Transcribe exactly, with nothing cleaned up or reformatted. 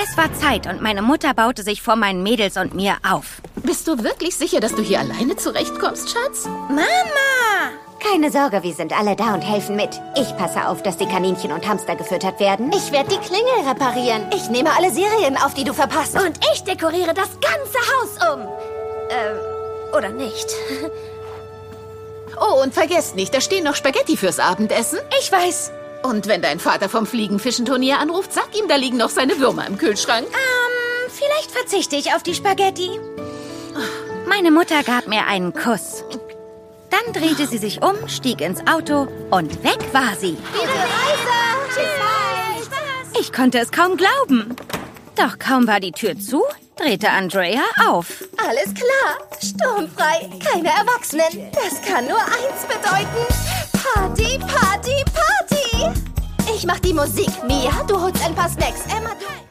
Es war Zeit und meine Mutter baute sich vor meinen Mädels und mir auf. Bist du wirklich sicher, dass du hier alleine zurechtkommst, Schatz? Mama! Keine Sorge, wir sind alle da und helfen mit. Ich passe auf, dass die Kaninchen und Hamster gefüttert werden. Ich werde die Klingel reparieren. Ich nehme alle Serien auf, die du verpasst. Und ich dekoriere das ganze Haus um. Ähm, oder nicht? Oh, und vergesst nicht, da stehen noch Spaghetti fürs Abendessen. Ich weiß. Und wenn dein Vater vom Fliegenfischenturnier anruft, sag ihm, da liegen noch seine Würmer im Kühlschrank. Ähm, vielleicht verzichte ich auf die Spaghetti. Meine Mutter gab mir einen Kuss. Dann drehte sie sich um, stieg ins Auto und weg war sie. Gute Reise! Tschüss! Ich konnte es kaum glauben. Doch kaum war die Tür zu, drehte Andrea auf. Alles klar. Sturmfrei. Keine Erwachsenen. Das kann nur eins bedeuten. Party, Party, Party. Ich mach die Musik. Mia, du holst ein paar Snacks. Emma, du...